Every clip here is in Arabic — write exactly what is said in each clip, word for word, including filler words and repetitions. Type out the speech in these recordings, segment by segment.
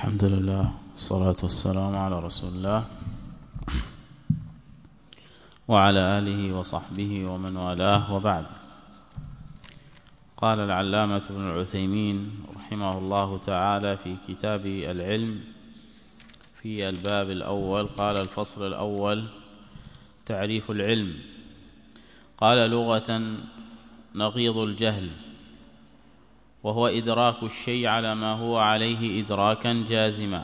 الحمد لله والصلاة والسلام على رسول الله وعلى آله وصحبه ومن والاه، وبعد. قال العلامة ابن العثيمين رحمه الله تعالى في كتاب العلم في الباب الأول، قال: الفصل الأول: تعريف العلم. قال: لغة نقيض الجهل، وهو إدراك الشيء على ما هو عليه إدراكا جازما.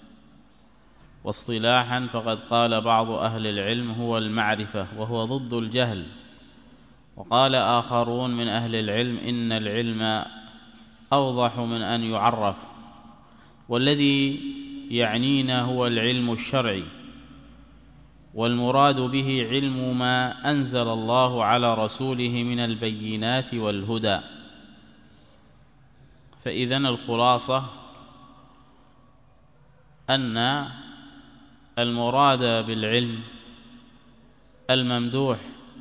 واصطلاحا فقد قال بعض أهل العلم هو المعرفة، وهو ضد الجهل. وقال آخرون من أهل العلم إن العلم أوضح من أن يعرف، والذي يعنينا هو العلم الشرعي، والمراد به علم ما أنزل الله على رسوله من البينات والهدى. فإذن الخلاصة أن المراد بالعلم الممدوح،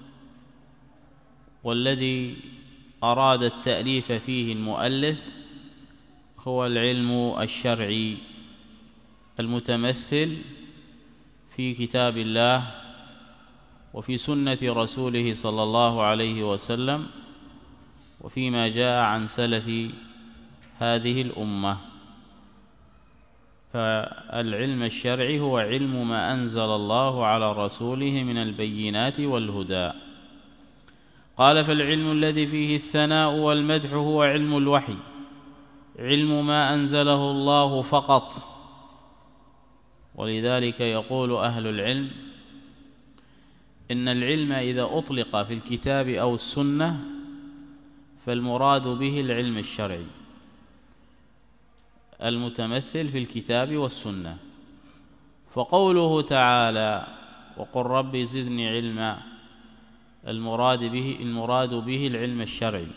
والذي أراد التأليف فيه المؤلف، هو العلم الشرعي المتمثل في كتاب الله وفي سنة رسوله صلى الله عليه وسلم، وفيما جاء عن سلف هذه الأمة. فالعلم الشرعي هو علم ما أنزل الله على رسوله من البينات والهدى. قال: فالعلم الذي فيه الثناء والمدح هو علم الوحي، علم ما أنزله الله فقط. ولذلك يقول أهل العلم إن العلم إذا أطلق في الكتاب أو السنة فالمراد به العلم الشرعي المتمثل في الكتاب والسنة. فقوله تعالى: وقل رب زدني علما، المراد به المراد به العلم الشرعي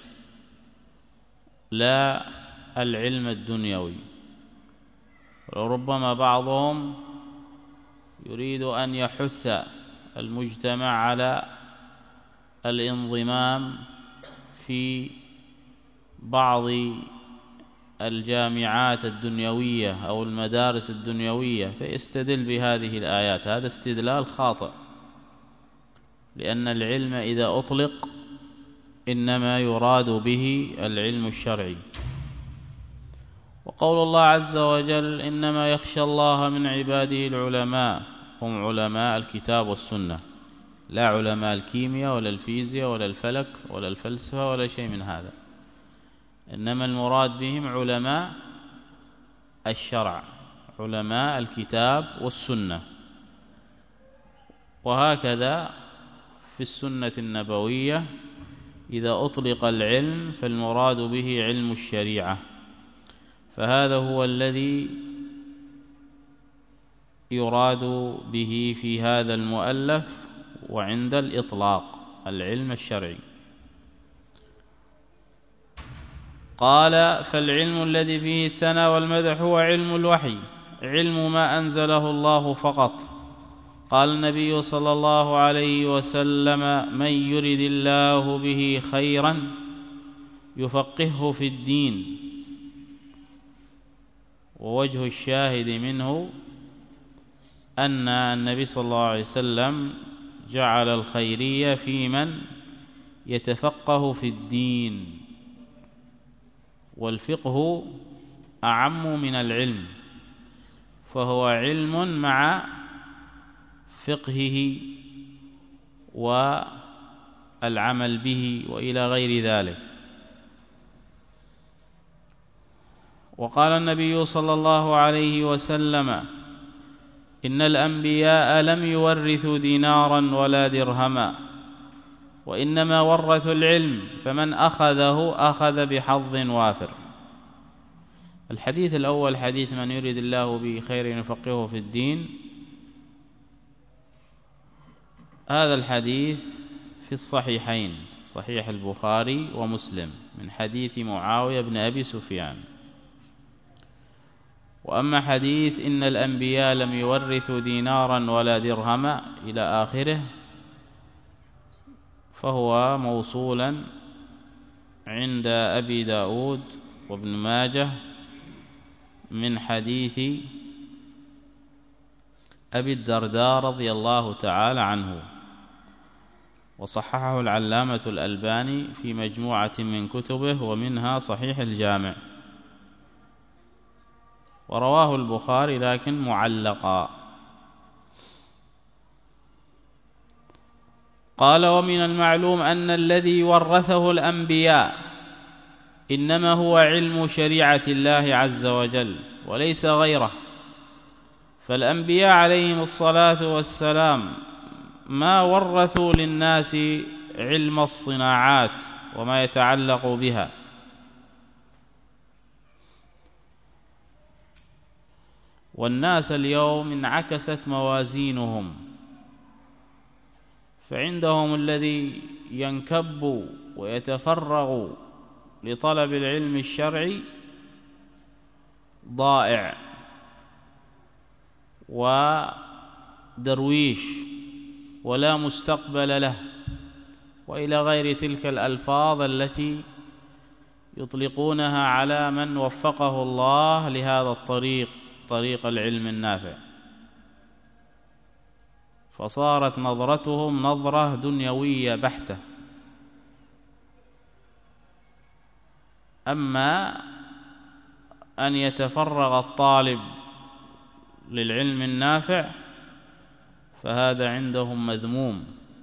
لا العلم الدنيوي. وربما بعضهم يريد أن يحث المجتمع على الانضمام في بعض الجامعات الدنيوية أو المدارس الدنيوية، فيستدل بهذه الآيات. هذا استدلال خاطئ، لأن العلم إذا أطلق إنما يراد به العلم الشرعي. وقول الله عز وجل: إنما يخشى الله من عباده العلماء، هم علماء الكتاب والسنة، لا علماء الكيمياء ولا الفيزياء ولا الفلك ولا الفلسفة ولا شيء من هذا، إنما المراد بهم علماء الشرع، علماء الكتاب والسنة. وهكذا في السنة النبوية إذا أطلق العلم فالمراد به علم الشريعة. فهذا هو الذي يراد به في هذا المؤلف وعند الإطلاق، العلم الشرعي. قال: فالعلم الذي فيه الثناء والمدح هو علم الوحي، علم ما أنزله الله فقط. قال النبي صلى الله عليه وسلم: من يرد الله به خيرا يفقهه في الدين. ووجه الشاهد منه أن النبي صلى الله عليه وسلم جعل الخيرية في من يتفقه في الدين، والفقه أعم من العلم، فهو علم مع فقهه والعمل به وإلى غير ذلك. وقال النبي صلى الله عليه وسلم: إن الأنبياء لم يورثوا دينارا ولا درهما، وإنما ورثوا العلم، فمن أخذه أخذ بحظ وافر. الحديث الأول حديث من يريد الله به خير يفقهه في الدين. هذا الحديث في الصحيحين، صحيح البخاري ومسلم، من حديث معاوية بن أبي سفيان. وأما حديث إن الأنبياء لم يورثوا دينارا ولا درهما إلى آخره فهو موصولا عند أبي داود وابن ماجه من حديث أبي الدرداء رضي الله تعالى عنه، وصححه العلامة الألباني في مجموعة من كتبه ومنها صحيح الجامع، ورواه البخاري لكن معلقا. قال: ومن المعلوم أن الذي ورثه الأنبياء إنما هو علم شريعة الله عز وجل وليس غيره، فالأنبياء عليهم الصلاة والسلام ما ورثوا للناس علم الصناعات وما يتعلق بها، والناس اليوم انعكست موازينهم، فعندهم الذي ينكب ويتفرغ لطلب العلم الشرعي ضائع ودرويش ولا مستقبل له، وإلى غير تلك الألفاظ التي يطلقونها على من وفقه الله لهذا الطريق، طريق العلم النافع. فصارت نظرتهم نظرة دنيوية بحتة. أما أن يتفرغ الطالب للعلم النافع فهذا عندهم مذموم،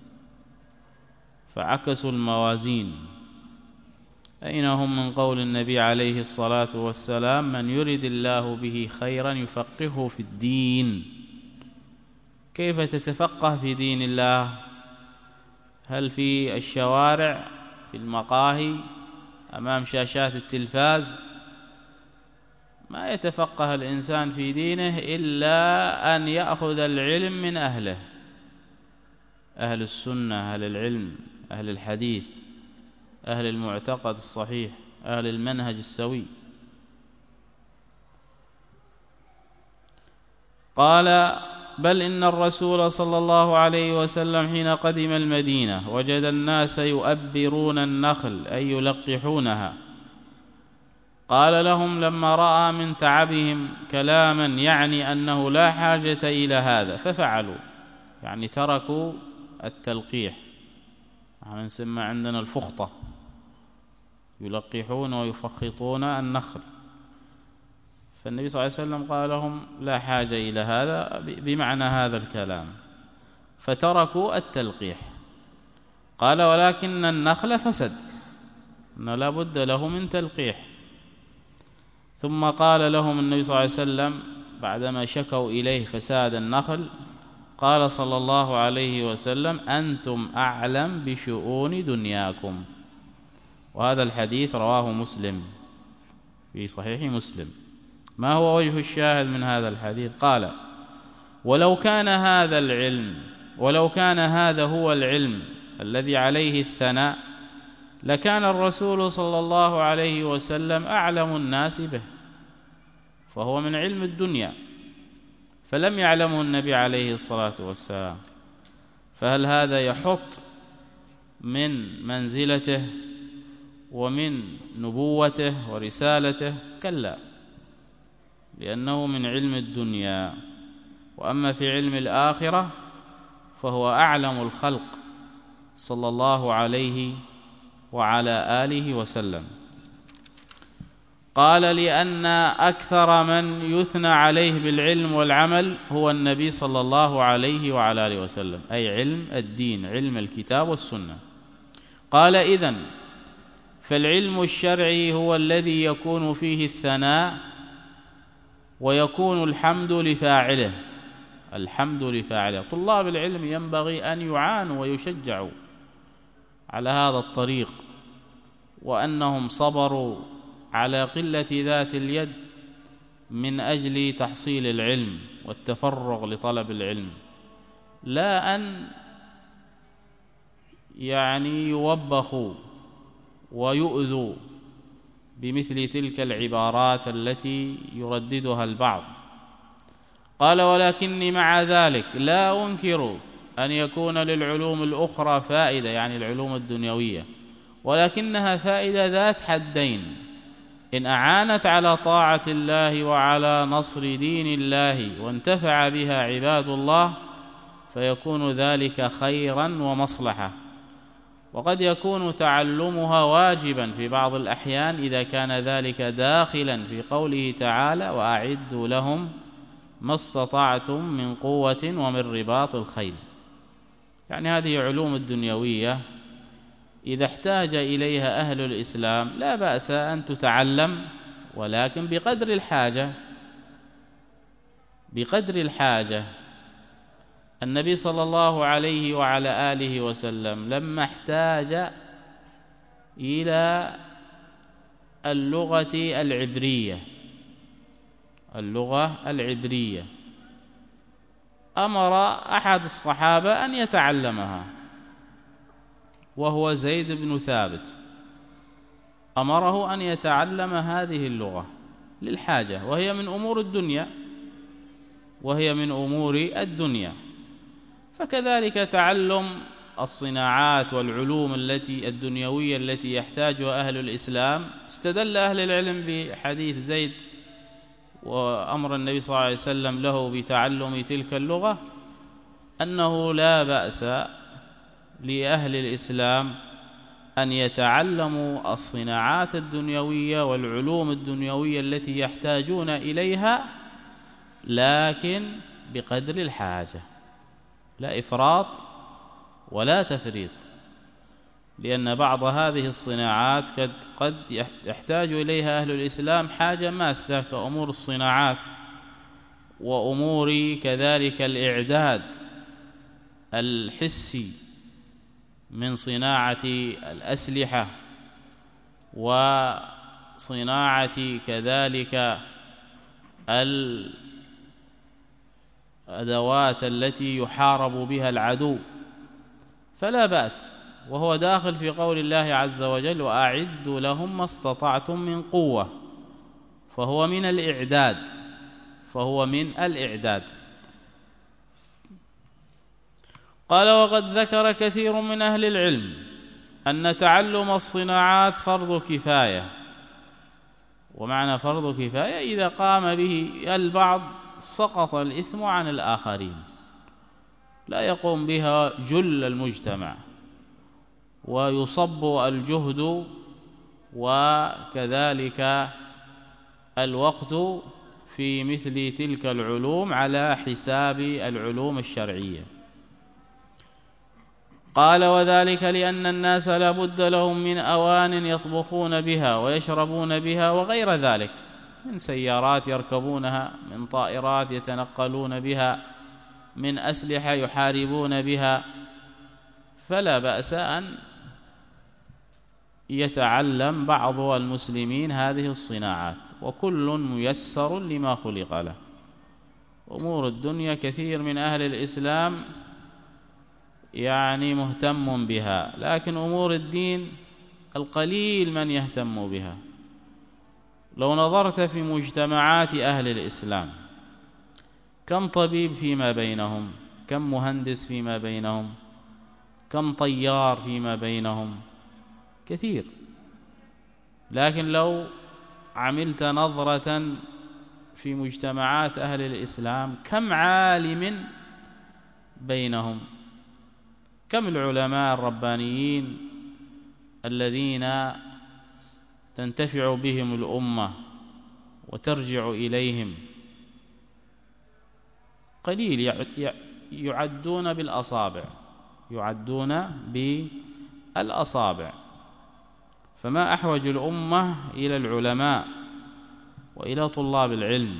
فعكسوا الموازين. أين هم من قول النبي عليه الصلاة والسلام: من يرد الله به خيرا يفقهه في الدين؟ كيف تتفقه في دين الله؟ هل في الشوارع، في المقاهي، أمام شاشات التلفاز؟ ما يتفقه الإنسان في دينه إلا أن يأخذ العلم من أهله، أهل السنة، أهل العلم، أهل الحديث، أهل المعتقد الصحيح، أهل المنهج السوي. قال: بل إن الرسول صلى الله عليه وسلم حين قدم المدينة وجد الناس يؤبرون النخل أي يلقحونها، قال لهم لما رأى من تعبهم كلاما يعني أنه لا حاجة إلى هذا ففعلوا، يعني تركوا التلقيح، يعني نسمى عندنا الفخطة، يلقحون ويفخطون النخل. فالنبي صلى الله عليه وسلم قال لهم لا حاجة إلى هذا بمعنى هذا الكلام، فتركوا التلقيح. قال: ولكن النخل فسد، إن لا بد له من تلقيح. ثم قال لهم النبي صلى الله عليه وسلم بعدما شكوا إليه فساد النخل، قال صلى الله عليه وسلم: أنتم أعلم بشؤون دنياكم. وهذا الحديث رواه مسلم في صحيح مسلم. ما هو وجه الشاهد من هذا الحديث؟ قال: ولو كان هذا العلم ولو كان هذا هو العلم الذي عليه الثناء لكان الرسول صلى الله عليه وسلم أعلم الناس به، فهو من علم الدنيا، فلم يعلمه النبي عليه الصلاة والسلام. فهل هذا يحط من منزلته ومن نبوته ورسالته؟ كلا، لأنه من علم الدنيا. وأما في علم الآخرة فهو أعلم الخلق صلى الله عليه وعلى آله وسلم. قال: لأن أكثر من يثنى عليه بالعلم والعمل هو النبي صلى الله عليه وعلى آله وسلم، أي علم الدين، علم الكتاب والسنة. قال: إذن فالعلم الشرعي هو الذي يكون فيه الثناء ويكون الحمد لفاعله. الحمد لفاعله. طلاب العلم ينبغي أن يعانوا ويشجعوا على هذا الطريق، وأنهم صبروا على قلة ذات اليد من أجل تحصيل العلم والتفرغ لطلب العلم، لا أن يعني يوبخوا ويؤذوا بمثل تلك العبارات التي يرددها البعض. قال: ولكني مع ذلك لا أنكر أن يكون للعلوم الأخرى فائدة، يعني العلوم الدنيوية، ولكنها فائدة ذات حدين، إن أعانت على طاعة الله وعلى نصر دين الله وانتفع بها عباد الله فيكون ذلك خيرا ومصلحة. وقد يكون تعلمها واجبا في بعض الأحيان إذا كان ذلك داخلا في قوله تعالى: وأعدوا لهم ما استطعتم من قوة ومن رباط الخيل. يعني هذه علوم الدنيوية إذا احتاج إليها أهل الإسلام لا بأس أن تتعلم، ولكن بقدر الحاجة بقدر الحاجة. النبي صلى الله عليه وعلى آله وسلم لما احتاج إلى اللغة العبرية اللغة العبرية أمر أحد الصحابة أن يتعلمها، وهو زيد بن ثابت، أمره أن يتعلم هذه اللغة للحاجة، وهي من أمور الدنيا وهي من أمور الدنيا. فكذلك تعلم الصناعات والعلوم التي الدنيوية التي يحتاجها أهل الإسلام. استدل أهل العلم بحديث زيد وأمر النبي صلى الله عليه وسلم له بتعلم تلك اللغة أنه لا بأس لأهل الإسلام أن يتعلموا الصناعات الدنيوية والعلوم الدنيوية التي يحتاجون إليها، لكن بقدر الحاجة، لا إفراط ولا تفريط، لأن بعض هذه الصناعات قد قد يحتاج إليها أهل الإسلام حاجة ماسة كأمور الصناعات وأمور كذلك الإعداد الحسي من صناعة الأسلحة وصناعة كذلك الأدوات التي يحارب بها العدو، فلا بأس، وهو داخل في قول الله عز وجل: وأعدوا لهم ما استطعتم من قوة، فهو من الإعداد فهو من الإعداد. قال: وقد ذكر كثير من أهل العلم أن تعلم الصناعات فرض كفاية. ومعنى فرض كفاية إذا قام به البعض سقط الإثم عن الآخرين، لا يقوم بها جل المجتمع، ويصب الجهد وكذلك الوقت في مثل تلك العلوم على حساب العلوم الشرعية. قال: وذلك لأن الناس لا بد لهم من أوان يطبخون بها ويشربون بها وغير ذلك، من سيارات يركبونها، من طائرات يتنقلون بها، من أسلحة يحاربون بها، فلا بأس أن يتعلم بعض المسلمين هذه الصناعات، وكل ميسر لما خلق له. أمور الدنيا كثير من أهل الإسلام يعني مهتم بها، لكن أمور الدين القليل من يهتم بها. لو نظرت في مجتمعات أهل الإسلام كم طبيب فيما بينهم، كم مهندس فيما بينهم، كم طيار فيما بينهم، كثير. لكن لو عملت نظرة في مجتمعات أهل الإسلام كم عالم بينهم، كم العلماء الربانيين الذين تنتفع بهم الأمة وترجع إليهم، قليل، يعدون بالأصابع يعدون بالأصابع. فما أحوج الأمة إلى العلماء وإلى طلاب العلم.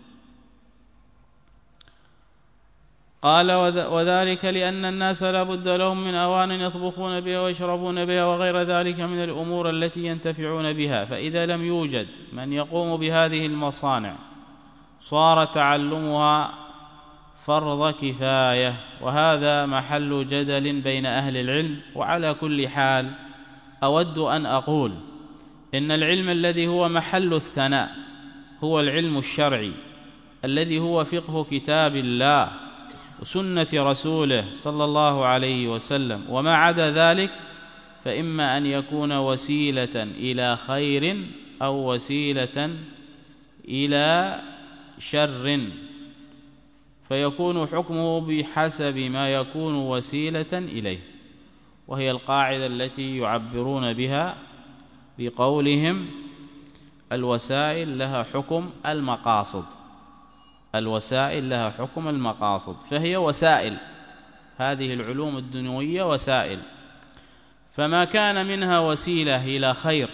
قال: وذلك لأن الناس لا بد لهم من أوان يطبخون بها ويشربون بها وغير ذلك من الأمور التي ينتفعون بها، فإذا لم يوجد من يقوم بهذه المصانع صار تعلمها فرض كفاية، وهذا محل جدل بين أهل العلم. وعلى كل حال أود أن أقول إن العلم الذي هو محل الثناء هو العلم الشرعي الذي هو فقه كتاب الله وسنة رسوله صلى الله عليه وسلم، وما عدا ذلك فإما أن يكون وسيلة إلى خير أو وسيلة إلى شر، فيكون حكمه بحسب ما يكون وسيلة إليه، وهي القاعدة التي يعبرون بها بقولهم الوسائل لها حكم المقاصد. الوسائل لها حكم المقاصد، فهي وسائل، هذه العلوم الدنيوية وسائل، فما كان منها وسيلة إلى خير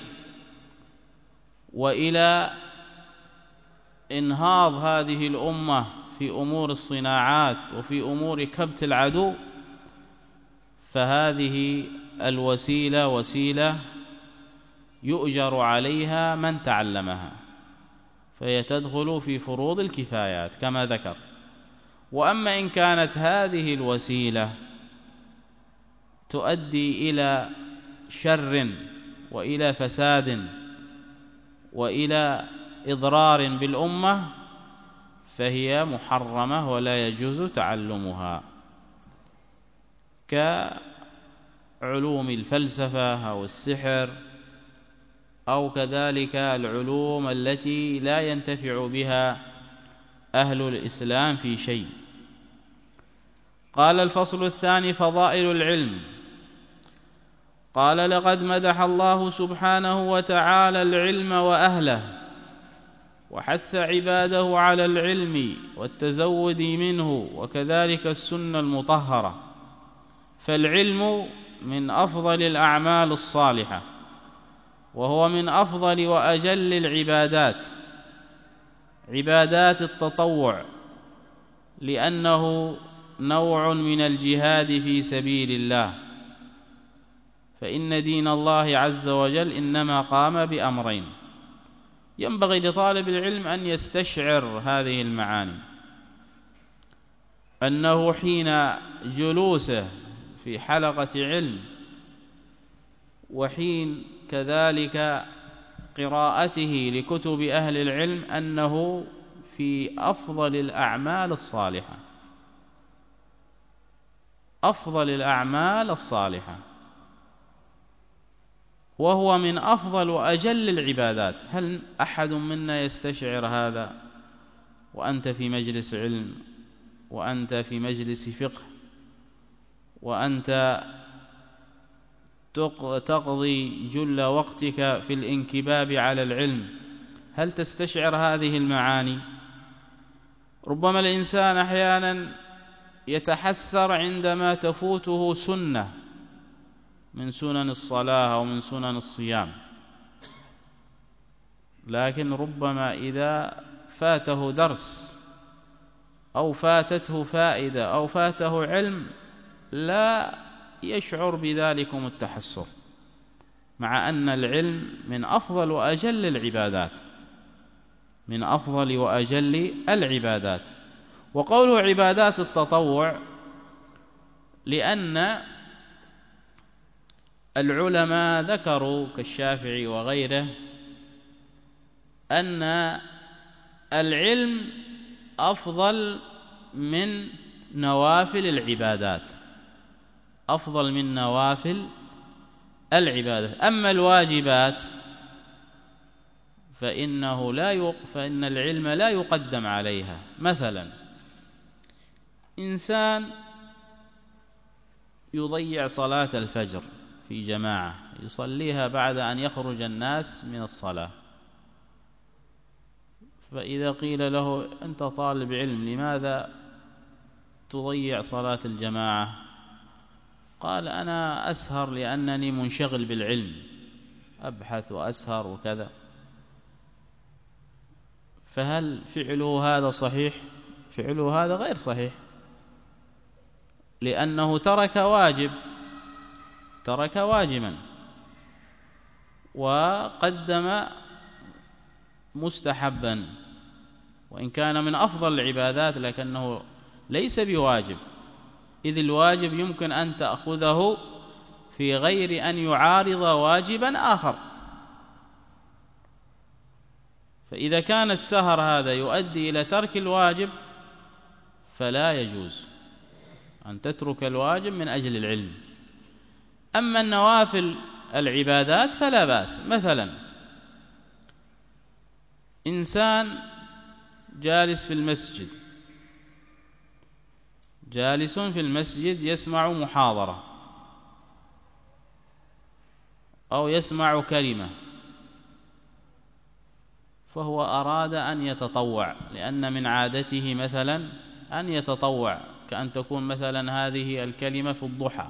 وإلى إنهاض هذه الأمة في أمور الصناعات وفي أمور كبت العدو، فهذه الوسيلة وسيلة يؤجر عليها من تعلمها، فهي تدخل في فروض الكفايات كما ذكر. وأما إن كانت هذه الوسيلة تؤدي إلى شر وإلى فساد وإلى إضرار بالأمة، فهي محرمة ولا يجوز تعلمها، كعلوم الفلسفة أو السحر، أو كذلك العلوم التي لا ينتفع بها أهل الإسلام في شيء. قال: الفصل الثاني: فضائل العلم. قال: لقد مدح الله سبحانه وتعالى العلم وأهله، وحث عباده على العلم والتزود منه، وكذلك السنة المطهرة، فالعلم من أفضل الأعمال الصالحة، وهو من أفضل وأجل العبادات، عبادات التطوع، لأنه نوع من الجهاد في سبيل الله، فإن دين الله عز وجل إنما قام بأمرين، ينبغي لطالب العلم أن يستشعر هذه المعاني، أنه حين جلوسه في حلقة علم، وحين كذلك قراءته لكتب أهل العلم، أنه في أفضل الأعمال الصالحة، أفضل الأعمال الصالحة، وهو من أفضل وأجل العبادات. هل أحد منا يستشعر هذا وأنت في مجلس علم، وأنت في مجلس فقه، وأنت تقضي جل وقتك في الانكباب على العلم؟ هل تستشعر هذه المعاني؟ ربما الإنسان أحيانا يتحسر عندما تفوته سنة من سنن الصلاة أو من سنن الصيام، لكن ربما إذا فاته درس أو فاتته فائدة أو فاته علم لا يشعر بذلكم التحسر، مع أن العلم من أفضل وأجل العبادات، من أفضل وأجل العبادات. وقوله عبادات التطوع لأن العلماء ذكروا كالشافعي وغيره أن العلم أفضل من نوافل العبادات، أفضل من نوافل العبادات. أما الواجبات فإنه لا يق... فإن العلم لا يقدم عليها. مثلا إنسان يضيع صلاة الفجر في جماعة، يصليها بعد أن يخرج الناس من الصلاة، فإذا قيل له أنت طالب علم لماذا تضيع صلاة الجماعة؟ قال أنا أسهر لأنني منشغل بالعلم، أبحث وأسهر وكذا. فهل فعله هذا صحيح؟ فعله هذا غير صحيح، لأنه ترك واجب، ترك واجبا وقدم مستحبا، وإن كان من أفضل العبادات لكنه ليس بواجب، إذ الواجب يمكن أن تأخذه في غير أن يعارض واجبا آخر. فإذا كان السهر هذا يؤدي إلى ترك الواجب فلا يجوز أن تترك الواجب من أجل العلم. أما النوافل العبادات فلا بأس. مثلا إنسان جالس في المسجد جالس في المسجد يسمع محاضرة أو يسمع كلمة، فهو أراد أن يتطوع، لأن من عادته مثلا أن يتطوع، كأن تكون مثلا هذه الكلمة في الضحى،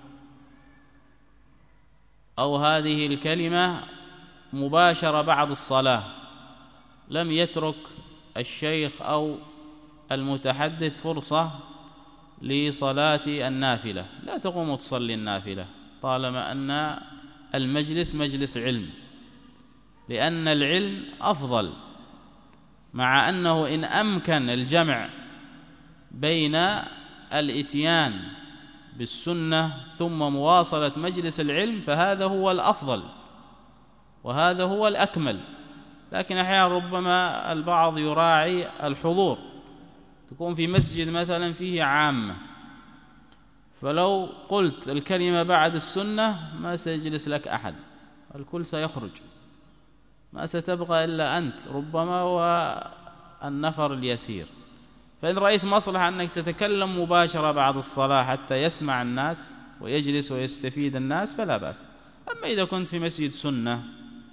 أو هذه الكلمة مباشرة بعد الصلاة، لم يترك الشيخ أو المتحدث فرصة لصلاة النافلة، لا تقوم تصلي النافلة طالما أن المجلس مجلس علم، لأن العلم أفضل، مع أنه إن أمكن الجمع بين الإتيان بالسنة ثم مواصلة مجلس العلم فهذا هو الأفضل وهذا هو الأكمل. لكن أحيانا ربما البعض يراعي الحضور، تكون في مسجد مثلا فيه عامة، فلو قلت الكلمة بعد السنة ما سيجلس لك أحد، الكل سيخرج، ما ستبقى إلا أنت ربما والنفر اليسير. فإن رأيت مصلحة أنك تتكلم مباشرة بعد الصلاة حتى يسمع الناس ويجلس ويستفيد الناس فلا بأس. أما إذا كنت في مسجد سنة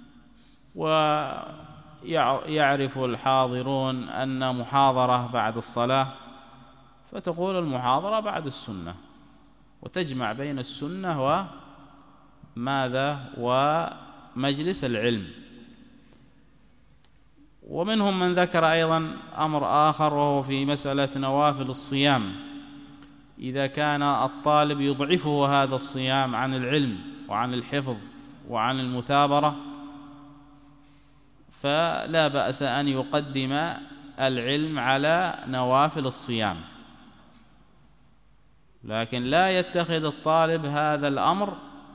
ويعرف الحاضرون أن محاضرة بعد الصلاة فتقول المحاضرة بعد السنة، وتجمع بين السنة وماذا ومجلس العلم. ومنهم من ذكر أيضا أمر آخر، وهو في مسألة نوافل الصيام، إذا كان الطالب يضعفه هذا الصيام عن العلم وعن الحفظ وعن المثابرة فلا بأس أن يقدم العلم على نوافل الصيام، لكن لا يتخذ الطالب هذا الأمر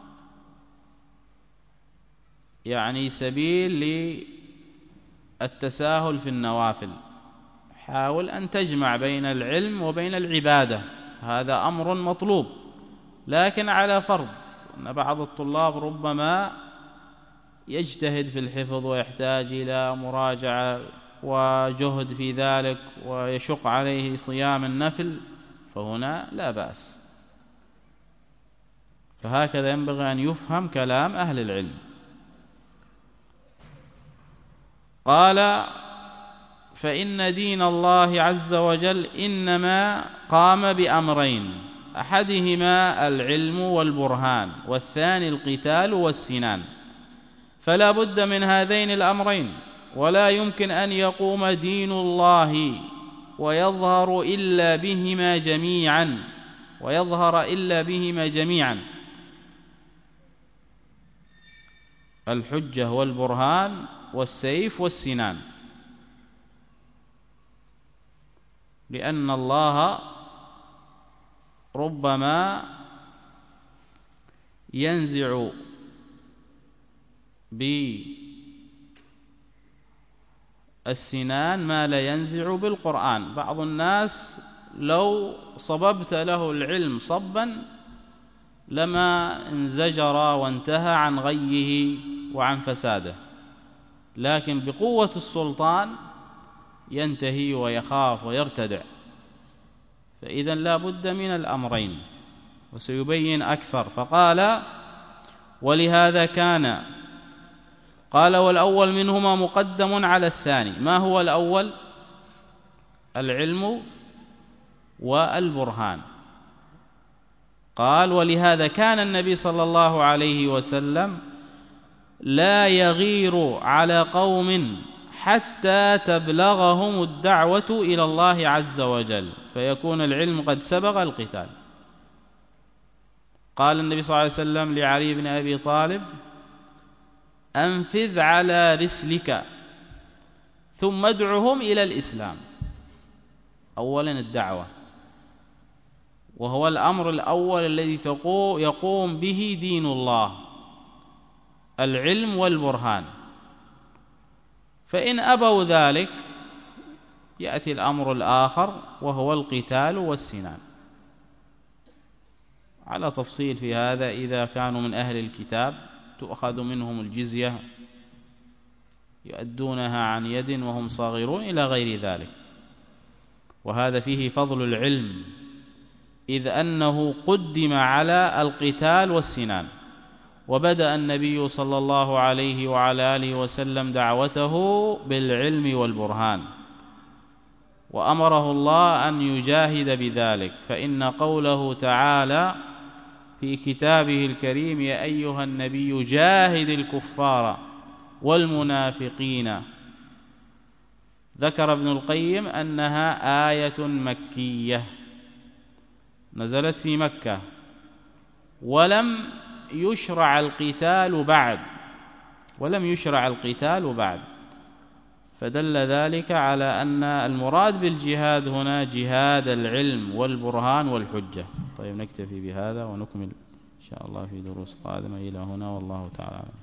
يعني سبيل للتساهل في النوافل. حاول أن تجمع بين العلم وبين العبادة، هذا أمر مطلوب، لكن على فرض أن بعض الطلاب ربما يجتهد في الحفظ ويحتاج إلى مراجعة وجهد في ذلك ويشق عليه صيام النفل، فهنا لا بأس. فهكذا ينبغي أن يفهم كلام أهل العلم. قال: فإن دين الله عز وجل إنما قام بأمرين، أحدهما العلم والبرهان، والثاني القتال والسنان، فلا بد من هذين الأمرين، ولا يمكن أن يقوم دين الله ويظهر إلا بهما جميعا ويظهر إلا بهما جميعا الحجة والبرهان والسيف والسنان، لأن الله ربما ينزع بالسنان ما لا ينزع بالقرآن. بعض الناس لو صببت له العلم صبا لما انزجر وانتهى عن غيه وعن فساده، لكن بقوة السلطان ينتهي ويخاف ويرتدع. فإذا لا بد من الأمرين، وسيبين أكثر. فقال: ولهذا كان، قال: والأول منهما مقدم على الثاني. ما هو الأول؟ العلم والبرهان. قال: ولهذا كان النبي صلى الله عليه وسلم لا يغير على قوم حتى تبلغهم الدعوة إلى الله عز وجل، فيكون العلم قد سبق القتال. قال النبي صلى الله عليه وسلم لعلي بن أبي طالب: أنفذ على رسلك ثم ادعهم إلى الإسلام. أولا الدعوة، وهو الأمر الأول الذي يقوم به دين الله، العلم والبرهان. فإن أبوا ذلك يأتي الأمر الآخر وهو القتال والسنان، على تفصيل في هذا. إذا كانوا من أهل الكتاب تؤخذ منهم الجزية يؤدونها عن يد وهم صاغرون إلى غير ذلك. وهذا فيه فضل العلم، إذ أنه قدم على القتال والسنان. وبدأ النبي صلى الله عليه وعلى آله وسلم دعوته بالعلم والبرهان، وأمره الله أن يجاهد بذلك، فإن قوله تعالى في كتابه الكريم: يا أيها النبي جاهد الكفار والمنافقين، ذكر ابن القيم أنها آية مكية نزلت في مكة، ولم يشرع القتال بعد ولم يشرع القتال بعد فدل ذلك على أن المراد بالجهاد هنا جهاد العلم والبرهان والحجة. طيب، نكتفي بهذا ونكمل إن شاء الله في دروس قادمة. إلى هنا والله تعالى.